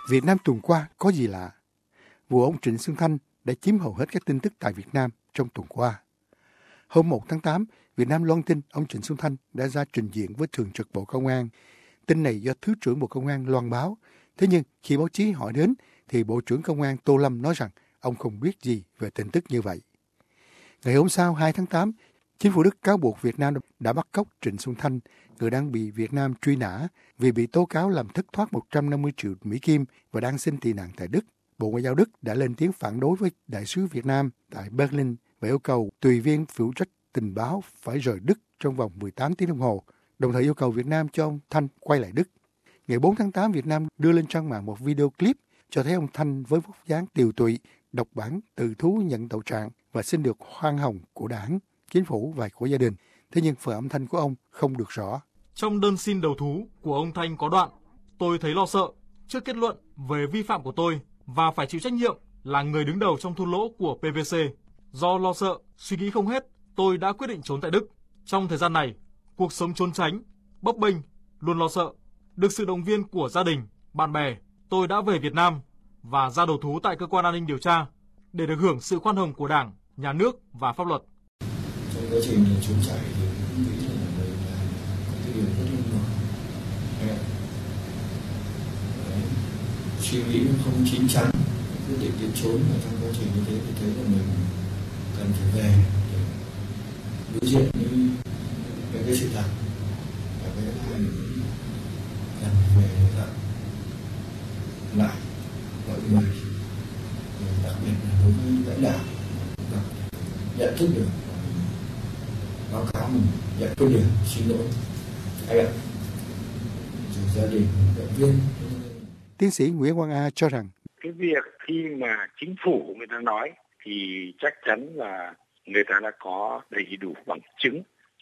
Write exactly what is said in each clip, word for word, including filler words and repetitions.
Việt Nam tuần qua có gì lạ? Vụ ông Trịnh Xuân Thanh đã chiếm hầu hết các tin tức tại Việt Nam trong tuần qua. Hôm một tháng tám, Việt Nam loan tin ông Trịnh Xuân Thanh đã ra trình diện với Thường trực Bộ Công an. Tin này do Thứ trưởng Bộ Công an loan báo. Thế nhưng khi báo chí hỏi đến, thì Bộ trưởng Công an Tô Lâm nói rằng ông không biết gì về tin tức như vậy. Ngày hôm sau, hai tháng tám, chính phủ Đức cáo buộc Việt Nam đã bắt cóc Trịnh Xuân Thanh, người đang bị Việt Nam truy nã vì bị tố cáo làm thất thoát một trăm năm mươi triệu Mỹ Kim và đang xin tị nạn tại Đức. Bộ Ngoại giao Đức đã lên tiếng phản đối với Đại sứ Việt Nam tại Berlin và yêu cầu tùy viên phụ trách tình báo phải rời Đức trong vòng mười tám tiếng đồng hồ, đồng thời yêu cầu Việt Nam cho ông Thanh quay lại Đức. Ngày bốn tháng tám, Việt Nam đưa lên trang mạng một video clip cho thấy ông Thanh với vóc dáng tiều tụy, đọc bản từ thú nhận tội trạng và xin được khoan hồng của đảng, chính phủ và của gia đình. Thế nhưng phần âm thanh của ông không được rõ. Trong đơn xin đầu thú của ông Thanh có đoạn: tôi thấy lo sợ trước kết luận về vi phạm của tôi và phải chịu trách nhiệm là người đứng đầu trong thua lỗ của pê vê xê. Do lo sợ, suy nghĩ không hết, tôi đã quyết định trốn tại Đức. Trong thời gian này, cuộc sống trốn tránh, bấp bênh, luôn lo sợ. Được sự động viên của gia đình, bạn bè, tôi đã về Việt Nam và ra đầu thú tại cơ quan an ninh điều tra để được hưởng sự khoan hồng của Đảng, Nhà nước và pháp luật. Trong quá trình trốn chạy thì cũng nghĩ là mình là có cái điều rất là nhỏ. Suy nghĩ không chín chắn, quyết định đi trốn, và trong quá trình như thế thì thấy là mình cần phải về để đối diện với, với cái sự thật, và cái thứ hai cần về tận lại mọi người, đặc biệt là đối với lãnh đạo nhận thức được, báo cáo mình nhận quyết điểm, xin lỗi anh ạ, rồi gia đình động viên. Tiến sĩ Nguyễn Quang A cho rằng cái việc khi mà chính phủ người ta nói thì chắc chắn là người ta đã có đầy đủ bằng chứng.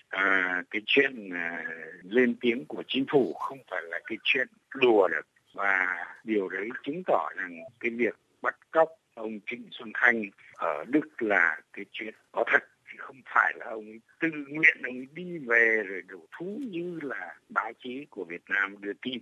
À, cái chuyện à, lên tiếng của chính phủ không phải là cái chuyện đùa được, và điều đấy chứng tỏ rằng cái việc bắt cóc ông Trịnh Xuân Thanh ở Đức là cái chuyện có thật, chứ không phải là ông ấy tự nguyện ông ấy đi về rồi đầu thú như là báo chí của Việt Nam đưa tin.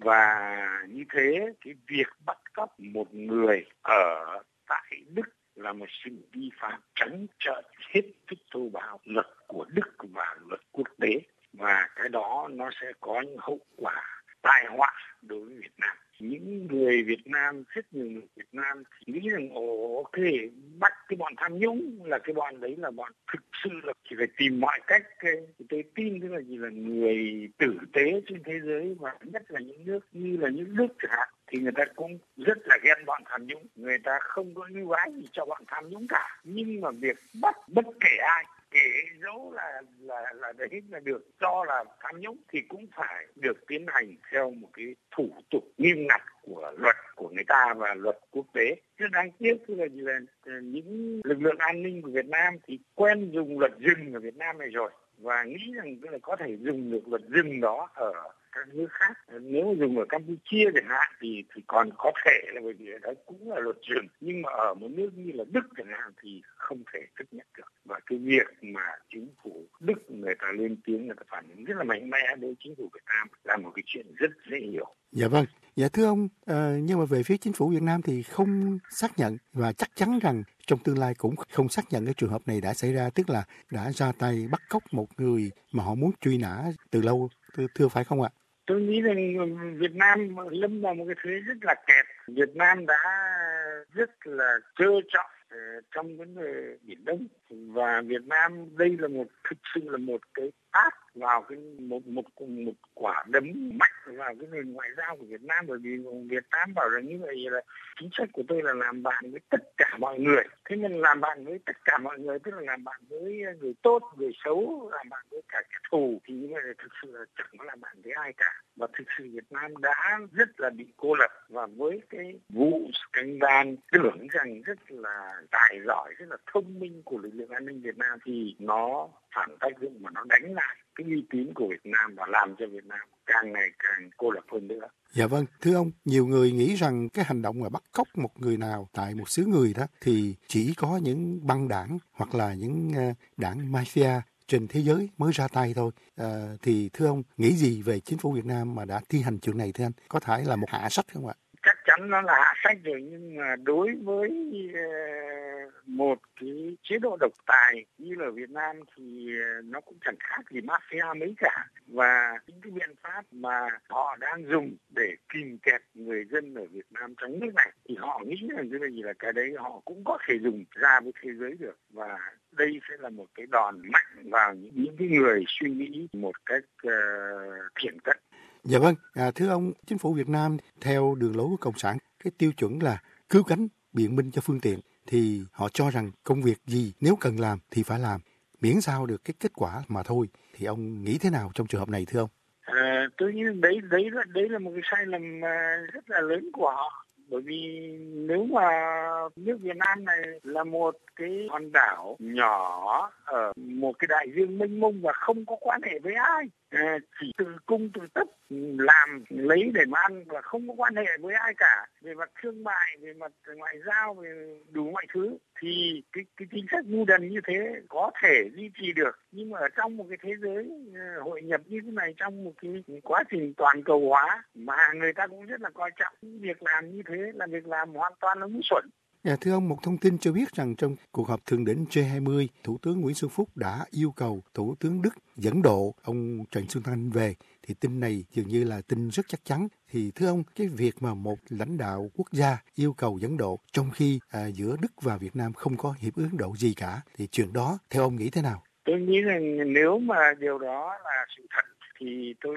Và như thế cái việc bắt cóc một người ở tại Đức là một sự vi phạm trắng trợn, hết sức thô bạo luật của Đức và luật quốc tế, và cái đó nó sẽ có những hậu quả tai họa đối với Việt Nam. Những người Việt Nam, rất nhiều người Việt Nam thì nghĩ rằng ồ ok, bắt cái bọn tham nhũng là cái bọn đấy là bọn thực sự là chỉ phải tìm mọi cách. Tôi tin tức là gì là người tử tế trên thế giới, và nhất là những nước như là những nước chẳng hạn, thì người ta cũng rất là ghen bọn tham nhũng, người ta không có ưu ái gì cho bọn tham nhũng cả. Nhưng mà việc bắt bất kể ai, kể dấu là là là đấy là được cho là tham nhũng, thì cũng phải được tiến hành theo một cái thủ tục nghiêm ngặt của luật của người ta và luật quốc tế. Rất đáng tiếc là, là những lực lượng an ninh của Việt Nam thì quen dùng luật rừng ở Việt Nam này rồi, và nghĩ rằng là có thể dùng được luật rừng đó ở các nước khác. Nếu dùng ở Campuchia chẳng hạn thì thì còn có thể là bởi vì đó cũng là luật rừng, nhưng mà ở một nước như là Đức chẳng hạn thì không thể chấp nhận được. Và cái việc mà chính phủ Đức người ta lên tiếng, người ta phản ứng rất là mạnh mẽ đối với chính phủ Việt Nam là một cái chuyện rất dễ hiểu. Dạ vâng, dạ thưa ông, à, nhưng mà về phía chính phủ Việt Nam thì không xác nhận và chắc chắn rằng trong tương lai cũng không xác nhận cái trường hợp này đã xảy ra, tức là đã ra tay bắt cóc một người mà họ muốn truy nã từ lâu, thưa, thưa phải không ạ? Tôi nghĩ rằng Việt Nam lâm vào một cái thế rất là kẹt. Việt Nam đã rất là trơ trọi trong vấn đề Biển Đông, và Việt Nam đây là một thực sự là một cái tát vào cái một một một quả đấm mạnh vào cái nền ngoại giao của Việt Nam, bởi vì Việt Nam bảo rằng như vậy là chính sách của tôi là làm bạn với tất cả mọi người. Thế nên làm bạn với tất cả mọi người tức là làm bạn với người tốt, người xấu, làm bạn với cả kẻ thù, thì như vậy là thực sự là chẳng có làm bạn với ai cả. Và thực sự Việt Nam đã rất là bị cô lập, và với cái vụ scandal tưởng rằng rất là tài giỏi, rất là thông minh của lực lượng an ninh Việt Nam thì nó phản tác dụng mà nó đánh lại cái uy tín của Việt Nam và làm cho Việt Nam càng ngày càng cô lập hơn nữa. Dạ vâng, thưa ông, nhiều người nghĩ rằng cái hành động mà bắt cóc một người nào tại một xứ người đó thì chỉ có những băng đảng hoặc là những đảng mafia trên thế giới mới ra tay thôi. À, thì thưa ông nghĩ gì về chính phủ Việt Nam mà đã thi hành chuyện này thưa anh? Có thể là một hạ sách không ạ? Chắc chắn chắn nó là hạ sách rồi, nhưng mà đối với một cái chế độ độc tài như là Việt Nam thì nó cũng chẳng khác gì mafia mấy cả. Và những cái biện pháp mà họ đang dùng để kìm kẹp người dân ở Việt Nam trong nước này thì họ nghĩ rằng cái gì là cái đấy họ cũng có thể dùng ra với thế giới được. Và đây sẽ là một cái đòn mạnh vào những, những cái người suy nghĩ một cách uh, thiển cận. Dạ vâng, à, thưa ông, chính phủ Việt Nam theo đường lối của Cộng sản, cái tiêu chuẩn là cứu cánh biện minh cho phương tiện, thì họ cho rằng công việc gì nếu cần làm thì phải làm, miễn sao được cái kết quả mà thôi. Thì ông nghĩ thế nào trong trường hợp này thưa ông? À, tôi nghĩ đấy đấy là đấy là một cái sai lầm rất là lớn của họ. Bởi vì nếu mà nước Việt Nam này là một cái hòn đảo nhỏ ở một cái đại dương mênh mông và không có quan hệ với ai, à, chỉ từ cung từ tấp làm lấy để mà ăn và không có quan hệ với ai cả về mặt thương mại, về mặt ngoại giao, về đủ mọi thứ, thì cái cái chính sách ngu đần như thế có thể duy trì được. Nhưng mà ở trong một cái thế giới hội nhập như thế này, trong một cái quá trình toàn cầu hóa mà người ta cũng rất là coi trọng, việc làm như thế là việc làm hoàn toàn là ngu xuẩn. Dạ, thưa ông, một thông tin cho biết rằng trong cuộc họp thượng đỉnh G hai mươi, Thủ tướng Nguyễn Xuân Phúc đã yêu cầu Thủ tướng Đức dẫn độ ông Trần Xuân Thanh về. Thì tin này dường như là tin rất chắc chắn. Thì thưa ông, cái việc mà một lãnh đạo quốc gia yêu cầu dẫn độ trong khi à, giữa Đức và Việt Nam không có hiệp ước độ gì cả, thì chuyện đó theo ông nghĩ thế nào? Tôi nghĩ rằng nếu mà điều đó là sự thật thì tôi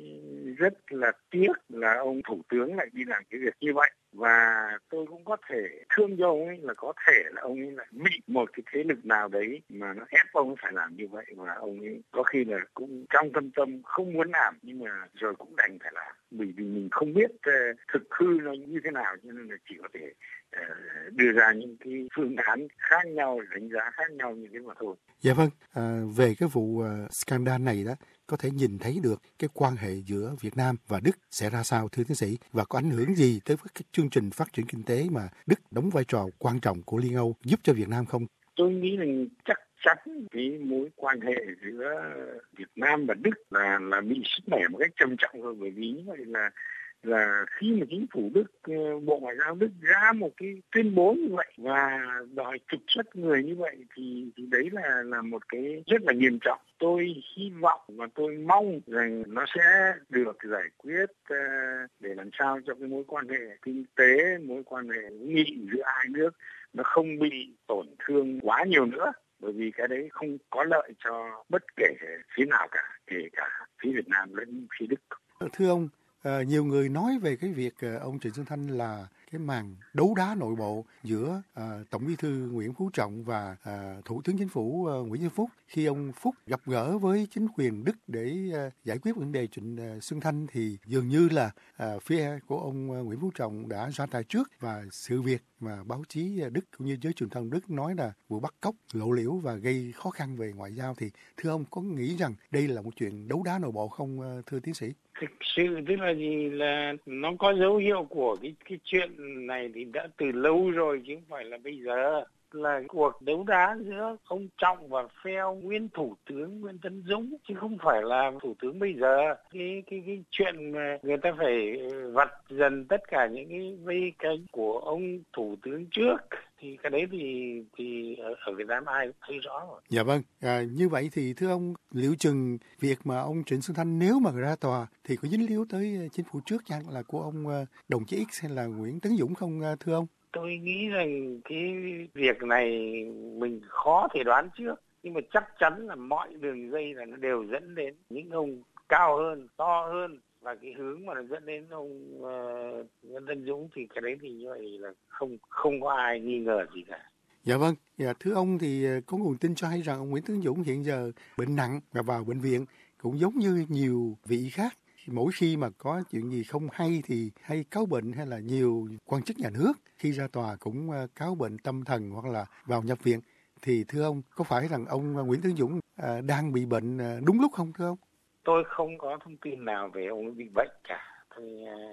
rất là tiếc là ông Thủ tướng lại đi làm cái việc như vậy. Và tôi cũng có thể thương cho ông ấy là có thể là ông ấy lại bị một cái thế lực nào đấy mà nó ép ông ấy phải làm như vậy. Và ông ấy có khi là cũng trong thâm tâm không muốn làm, nhưng mà rồi cũng đành phải làm. Bởi vì mình không biết uh, thực hư nó như thế nào, cho nên là chỉ có thể uh, đưa ra những cái phương án khác nhau, đánh giá khác nhau như thế mà thôi. Dạ vâng, à, về cái vụ uh, scandal này đó, có thể nhìn thấy được cái quan hệ giữa Việt Nam và Đức sẽ ra sao thưa tiến sĩ, và có ảnh hưởng gì tới các chương trình phát triển kinh tế mà Đức đóng vai trò quan trọng của Liên Âu giúp cho Việt Nam không? Tôi nghĩ rằng chắc chắn cái mối quan hệ giữa Việt Nam và Đức là là bị sứt mẻ một cách trầm trọng rồi. Bởi vì như vậy là là khi mà chính phủ Đức, Bộ Ngoại giao Đức ra một cái tuyên bố như vậy và đòi trục xuất người như vậy thì thì đấy là là một cái rất là nghiêm trọng. Tôi hy vọng và tôi mong rằng nó sẽ được giải quyết uh, để làm sao cho cái mối quan hệ kinh tế, mối quan hệ hữu nghị giữa hai nước nó không bị tổn thương quá nhiều nữa. Bởi vì cái đấy không có lợi cho bất kể phía nào cả, kể cả phía Việt Nam lẫn phía Đức. Thưa ông, À, nhiều người nói về cái việc à, ông Trịnh Xuân Thanh là cái màn đấu đá nội bộ giữa à, Tổng Bí thư Nguyễn Phú Trọng và à, Thủ tướng Chính phủ à, Nguyễn Xuân Phúc. Khi ông Phúc gặp gỡ với chính quyền Đức để à, giải quyết vấn đề Trịnh à, Xuân Thanh thì dường như là à, phía của ông à, Nguyễn Phú Trọng đã ra tay trước, và sự việc mà báo chí Đức cũng như giới truyền thông Đức nói là vụ bắt cóc, lộ liễu và gây khó khăn về ngoại giao, thì thưa ông có nghĩ rằng đây là một chuyện đấu đá nội bộ không thưa tiến sĩ? Thực sự tức là gì, là nó có dấu hiệu của cái cái chuyện này thì đã từ lâu rồi chứ không phải là bây giờ. Là cuộc đấu đá giữa ông Trọng và phe nguyên thủ tướng Nguyễn Tấn Dũng, chứ không phải là thủ tướng bây giờ. Cái cái cái chuyện mà người ta phải vặt dần tất cả những cái vây cánh của ông thủ tướng trước thì cái đấy thì thì ở, ở Việt Nam ai cũng thấy rõ rồi. Dạ vâng, à, như vậy thì thưa ông, liệu chừng việc mà ông Trịnh Xuân Thanh nếu mà ra tòa thì có dính líu tới chính phủ trước chăng, là của ông đồng chí X hay là Nguyễn Tấn Dũng không thưa ông? Tôi nghĩ rằng cái việc này mình khó thể đoán trước, nhưng mà chắc chắn là mọi đường dây là nó đều dẫn đến những ông cao hơn, to hơn, và cái hướng mà nó dẫn đến ông uh, Nguyễn Tấn Dũng thì cái đấy thì như vậy là không không có ai nghi ngờ gì cả. Dạ vâng, dạ, thưa ông thì có nguồn tin cho hay rằng ông Nguyễn Tấn Dũng hiện giờ bệnh nặng và vào bệnh viện, cũng giống như nhiều vị khác. Mỗi khi mà có chuyện gì không hay thì hay cáo bệnh, hay là nhiều quan chức nhà nước khi ra tòa cũng cáo bệnh tâm thần hoặc là vào nhập viện. Thì thưa ông, có phải rằng ông Nguyễn Tấn Dũng đang bị bệnh đúng lúc không thưa ông? Tôi không có thông tin nào về ông ấy bị bệnh cả. Tôi,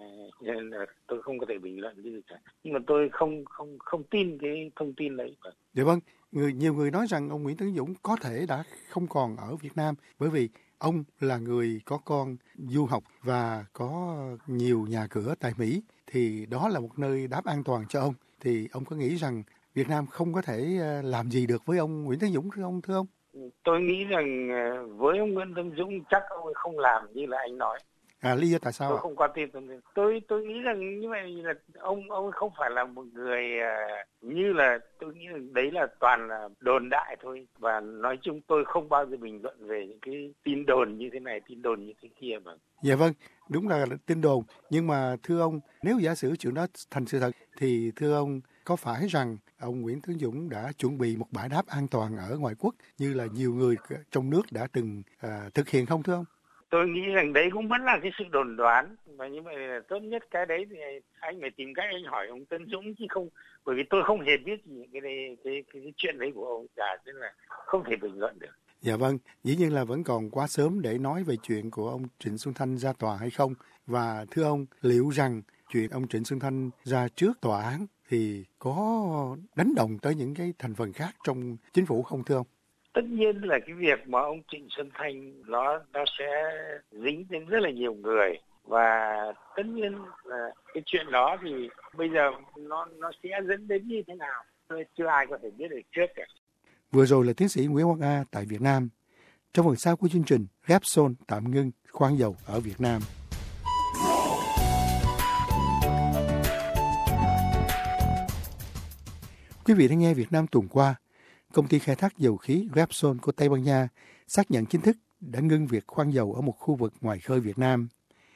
nên là tôi không có thể bình luận cái gì cả. Nhưng mà tôi không không không tin cái thông tin đấy. Dạ vâng, người nhiều người nói rằng ông Nguyễn Tấn Dũng có thể đã không còn ở Việt Nam, bởi vì ông là người có con du học và có nhiều nhà cửa tại Mỹ. thì đó là một nơi đáp an toàn cho ông. Thì ông có nghĩ rằng Việt Nam không có thể làm gì được với ông Nguyễn Tấn Dũng thưa ông thưa ông? Tôi nghĩ rằng với ông Nguyễn Tấn Dũng chắc ông ấy không làm như là anh nói. À, lý do tại sao tôi ạ? không quan tin tôi tôi nghĩ rằng như vậy là ông ông ấy không phải là một người uh, như là tôi nghĩ rằng đấy là toàn là đồn đại thôi, và nói chung tôi không bao giờ bình luận về những cái tin đồn như thế này, tin đồn như thế kia mà. Dạ vâng, đúng là tin đồn, nhưng mà thưa ông, nếu giả sử chuyện đó thành sự thật thì thưa ông có phải rằng ông Nguyễn Tấn Dũng đã chuẩn bị một bãi đáp an toàn ở ngoại quốc như là nhiều người trong nước đã từng à, thực hiện không thưa ông? Tôi nghĩ rằng đấy cũng vẫn là cái sự đồn đoán, và như vậy là tốt nhất cái đấy thì anh phải tìm cách anh hỏi ông Tấn Dũng chứ không, bởi vì tôi không hề biết gì cái đây cái, cái cái chuyện đấy của ông cả, nên là không thể bình luận được. Dạ vâng, dĩ nhiên là vẫn còn quá sớm để nói về chuyện của ông Trịnh Xuân Thanh ra tòa hay không. Và thưa ông, liệu rằng chuyện ông Trịnh Xuân Thanh ra trước tòa án thì có đánh động tới những cái thành phần khác trong chính phủ không thưa ông? Tất nhiên là cái việc mà ông Trịnh Xuân Thanh nó nó sẽ dính đến rất là nhiều người, và tất nhiên là cái chuyện đó thì bây giờ nó nó sẽ dẫn đến như thế nào chưa ai có thể biết được trước cả. Vừa rồi là tiến sĩ Nguyễn Quang A tại Việt Nam. Trong phần sau của chương trình, Repsol tạm ngưng khoan dầu ở Việt Nam. Quý vị đang nghe Việt Nam tuần qua. Công ty khai thác dầu khí Repsol của Tây Ban Nha xác nhận chính thức đã ngưng việc khoan dầu ở một khu vực ngoài khơi Việt Nam.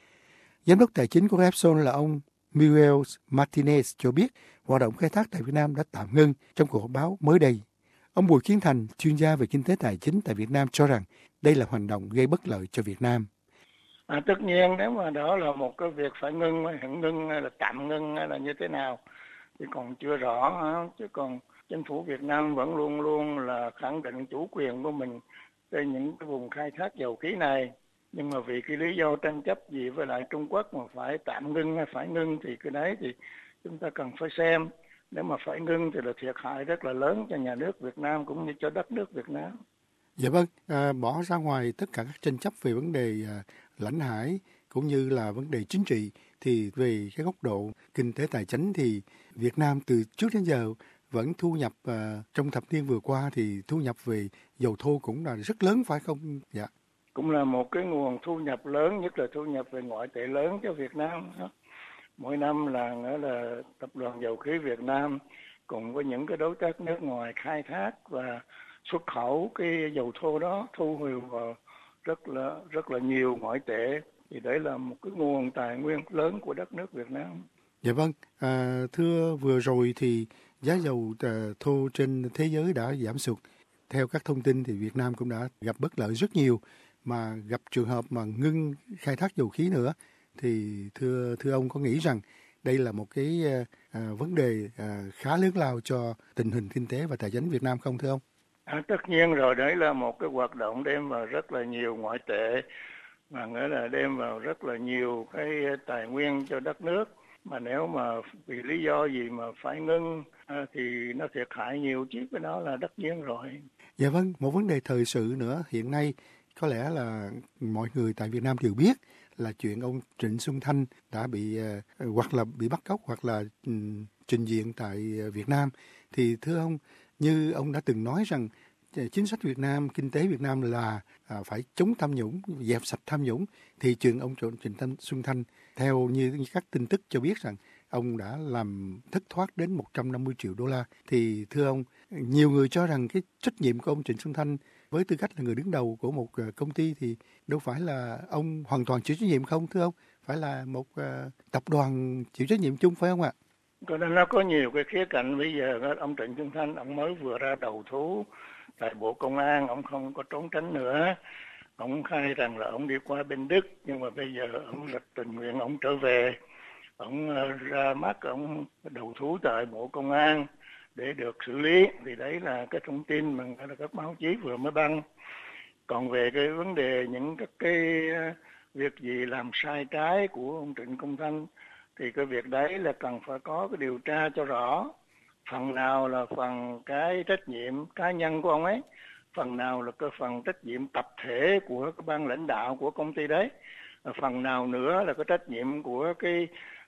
Giám đốc tài chính của Repsol là ông Miguel Martinez cho biết hoạt động khai thác tại Việt Nam đã tạm ngưng trong cuộc họp báo mới đây. Ông Bùi Kiến Thành, chuyên gia về kinh tế tài chính tại Việt Nam cho rằng đây là hành động gây bất lợi cho Việt Nam. À, tất nhiên nếu mà đó là một cái việc phải ngưng, hẳn ngưng hay là tạm ngưng hay là như thế nào thì còn chưa rõ, chứ còn chính phủ Việt Nam vẫn luôn luôn là khẳng định chủ quyền của mình trên những cái vùng khai thác dầu khí này. Nhưng mà vì cái lý do tranh chấp gì với lại Trung Quốc mà phải tạm ngưng hay phải ngưng thì cái đấy thì chúng ta cần phải xem. Nếu mà phải ngưng thì là thiệt hại rất là lớn cho nhà nước Việt Nam cũng như cho đất nước Việt Nam. Dạ vâng, à, bỏ ra ngoài tất cả các tranh chấp về vấn đề à, lãnh hải cũng như là vấn đề chính trị, thì về cái góc độ kinh tế tài chính thì Việt Nam từ trước đến giờ vẫn thu nhập à, trong thập niên vừa qua thì thu nhập về dầu thô cũng là rất lớn phải không? Dạ. Cũng là một cái nguồn thu nhập lớn, nhất là thu nhập về ngoại tệ lớn cho Việt Nam. Mỗi năm là nghĩa là tập đoàn dầu khí Việt Nam cùng với những cái đối tác nước ngoài khai thác và xuất khẩu cái dầu thô đó thu hồi vào rất là rất là nhiều ngoại tệ, thì đấy là một cái nguồn tài nguyên lớn của đất nước Việt Nam. Dạ vâng, à, thưa vừa rồi thì giá dầu thô trên thế giới đã giảm sụt. Theo các thông tin thì Việt Nam cũng đã gặp bất lợi rất nhiều, mà gặp trường hợp mà ngưng khai thác dầu khí nữa. Thì thưa thưa ông có nghĩ rằng đây là một cái à, vấn đề à, khá lớn lao cho tình hình kinh tế và tài chính Việt Nam không thưa ông? À, tất nhiên rồi, đấy là một cái hoạt động đem vào rất là nhiều ngoại tệ, mà nghĩa là đem vào rất là nhiều cái tài nguyên cho đất nước. Mà nếu mà vì lý do gì mà phải ngưng à, thì nó thiệt hại nhiều chứ, cái đó là tất nhiên rồi. Dạ vâng, một vấn đề thời sự nữa hiện nay có lẽ là mọi người tại Việt Nam đều biết là chuyện ông Trịnh Xuân Thanh đã bị uh, hoặc là bị bắt cóc hoặc là um, trình diện tại Việt Nam. Thì thưa ông, như ông đã từng nói rằng chính sách Việt Nam, kinh tế Việt Nam là à, phải chống tham nhũng, dẹp sạch tham nhũng, thì chuyện ông Trịnh Xuân Thanh theo như các tin tức cho biết rằng ông đã làm thất thoát đến một trăm năm mươi triệu đô la. Thì thưa ông, nhiều người cho rằng cái trách nhiệm của ông Trịnh Xuân Thanh với tư cách là người đứng đầu của một công ty thì đâu phải là ông hoàn toàn chịu trách nhiệm không thưa ông? Phải là một uh, tập đoàn chịu trách nhiệm chung phải không ạ? Còn nó có nhiều cái khía cạnh. Bây giờ ông Trịnh Xuân Thanh ông mới vừa ra đầu thú tại Bộ Công an, ông không có trốn tránh nữa. Ông khai rằng là ông đi qua bên Đức, nhưng mà bây giờ ông là tình nguyện ông trở về. Ông ra mắt ông đầu thú tại Bộ Công an để được xử lý. Thì đấy là cái thông tin mà các báo chí vừa mới đăng. Còn về cái vấn đề những các cái việc gì làm sai trái của ông Trịnh Công Thanh thì cái việc đấy là cần phải có cái điều tra cho rõ. Phần nào là phần cái trách nhiệm cá nhân của ông ấy, phần nào là cái phần trách nhiệm tập thể của cái ban lãnh đạo của công ty đấy, phần nào nữa là cái trách nhiệm của cái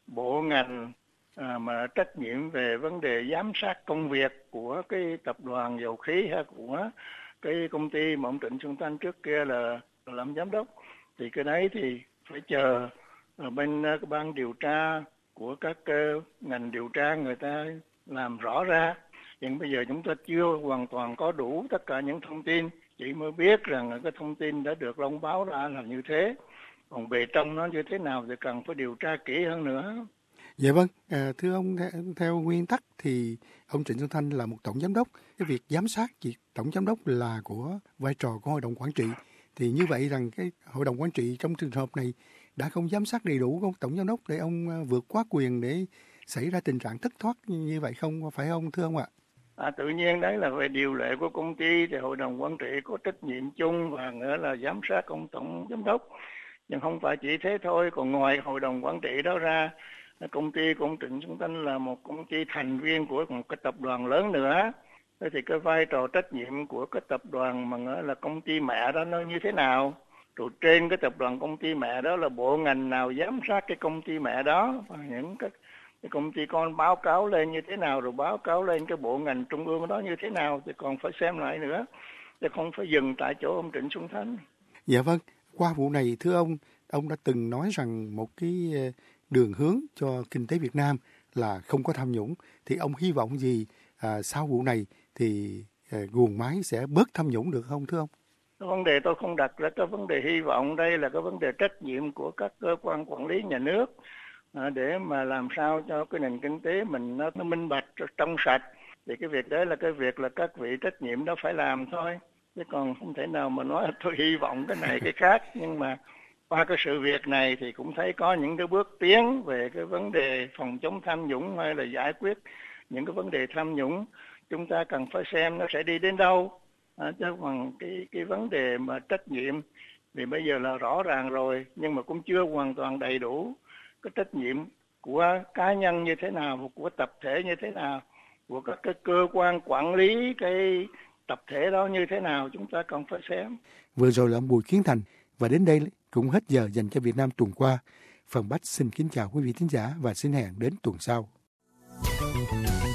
bộ ngành à, mà trách nhiệm về vấn đề giám sát công việc của cái tập đoàn dầu khí hay của cái công ty mà ông Trịnh Xuân Thanh trước kia là làm giám đốc, thì cái đấy thì phải chờ ở bên uh, ban điều tra của các uh, ngành điều tra người ta làm rõ ra. Nhưng bây giờ chúng ta chưa hoàn toàn có đủ tất cả những thông tin, chỉ mới biết rằng cái thông tin đã được loan báo ra là như thế. Còn bề trong nó như thế nào thì cần phải điều tra kỹ hơn nữa. Dạ vâng, à, thưa ông, theo, theo nguyên tắc thì ông Trịnh Xuân Thanh là một tổng giám đốc. Cái việc giám sát việc tổng giám đốc là của vai trò của hội đồng quản trị. Thì như vậy rằng cái hội đồng quản trị trong trường hợp này đã không giám sát đầy đủ của tổng giám đốc để ông vượt quá quyền để xảy ra tình trạng thất thoát như vậy không, phải không thưa ông ạ? À, tự nhiên đấy là về điều lệ của công ty thì hội đồng quản trị có trách nhiệm chung và nữa là giám sát ông tổng giám đốc. Nhưng không phải chỉ thế thôi, còn ngoài hội đồng quản trị đó ra, công ty của ông Trịnh Xuân Thanh là một công ty thành viên của một cái tập đoàn lớn nữa. Thế thì cái vai trò trách nhiệm của cái tập đoàn mà nghĩa là công ty mẹ đó nó như thế nào? Rồi trên cái tập đoàn công ty mẹ đó là bộ ngành nào giám sát cái công ty mẹ đó, và những cái, cái công ty con báo cáo lên như thế nào, rồi báo cáo lên cái bộ ngành trung ương đó như thế nào thì còn phải xem lại nữa, chứ không phải dừng tại chỗ ông Trịnh Xuân Thanh. Dạ vâng, qua vụ này thưa ông, ông đã từng nói rằng một cái đường hướng cho kinh tế Việt Nam là không có tham nhũng, thì ông hy vọng gì à, sau vụ này thì à, guồng máy sẽ bớt tham nhũng được không thưa ông? Cái vấn đề tôi không đặt ra cái vấn đề hy vọng, đây là cái vấn đề trách nhiệm của các cơ quan quản lý nhà nước à, để mà làm sao cho cái nền kinh tế mình nó, nó minh bạch, trong sạch. Thì cái việc đấy là cái việc là các vị trách nhiệm đó phải làm thôi, chứ còn không thể nào mà nói tôi hy vọng cái này cái khác. Nhưng mà qua cái sự việc này thì cũng thấy có những cái bước tiến về cái vấn đề phòng chống tham nhũng hay là giải quyết những cái vấn đề tham nhũng. Chúng ta cần phải xem nó sẽ đi đến đâu. À, chứ còn cái, cái vấn đề mà trách nhiệm thì bây giờ là rõ ràng rồi, nhưng mà cũng chưa hoàn toàn đầy đủ. Cái trách nhiệm của cá nhân như thế nào, của tập thể như thế nào, của các cái cơ quan quản lý cái tập thể đó như thế nào, chúng ta cần phải xem. Vừa rồi là ông Bùi Kiến Thành, và đến đây cũng hết giờ dành cho Việt Nam tuần qua. Phần Bách xin kính chào quý vị thính giả và xin hẹn đến tuần sau.